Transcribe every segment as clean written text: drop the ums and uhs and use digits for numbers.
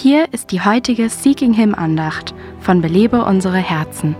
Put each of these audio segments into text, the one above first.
Hier ist die heutige Seeking Him Andacht von Belebe unsere Herzen.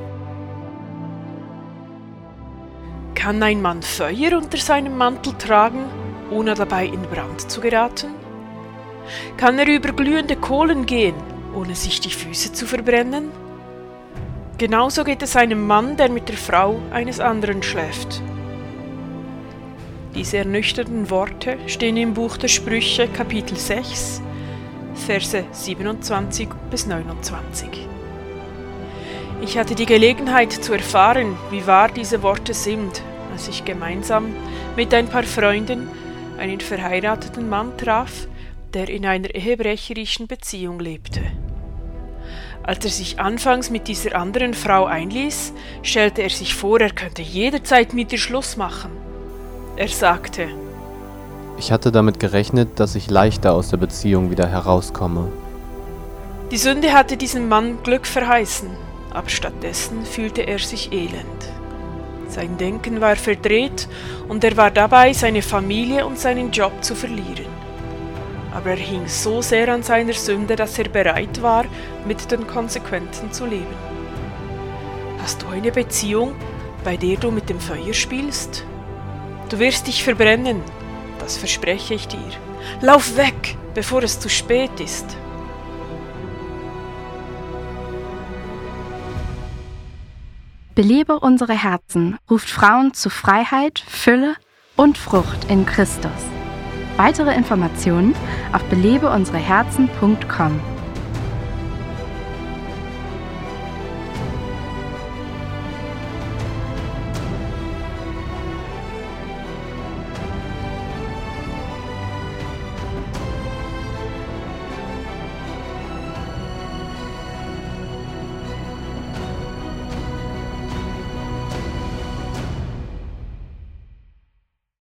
Kann ein Mann Feuer unter seinem Mantel tragen, ohne dabei in Brand zu geraten? Kann er über glühende Kohlen gehen, ohne sich die Füße zu verbrennen? Genauso geht es einem Mann, der mit der Frau eines anderen schläft. Diese ernüchternden Worte stehen im Buch der Sprüche, Kapitel 6, Verse 27 bis 29. Ich hatte die Gelegenheit zu erfahren, wie wahr diese Worte sind, als ich gemeinsam mit ein paar Freunden einen verheirateten Mann traf, der in einer ehebrecherischen Beziehung lebte. Als er sich anfangs mit dieser anderen Frau einließ, stellte er sich vor, er könnte jederzeit mit ihr Schluss machen. Er sagte: Ich hatte damit gerechnet, dass ich leichter aus der Beziehung wieder herauskomme. Die Sünde hatte diesem Mann Glück verheißen, aber stattdessen fühlte er sich elend. Sein Denken war verdreht und er war dabei, seine Familie und seinen Job zu verlieren. Aber er hing so sehr an seiner Sünde, dass er bereit war, mit den Konsequenzen zu leben. Hast du eine Beziehung, bei der du mit dem Feuer spielst? Du wirst dich verbrennen, das verspreche ich dir. Lauf weg, bevor es zu spät ist. Belebe unsere Herzen ruft Frauen zu Freiheit, Fülle und Frucht in Christus. Weitere Informationen auf belebeunsereherzen.com.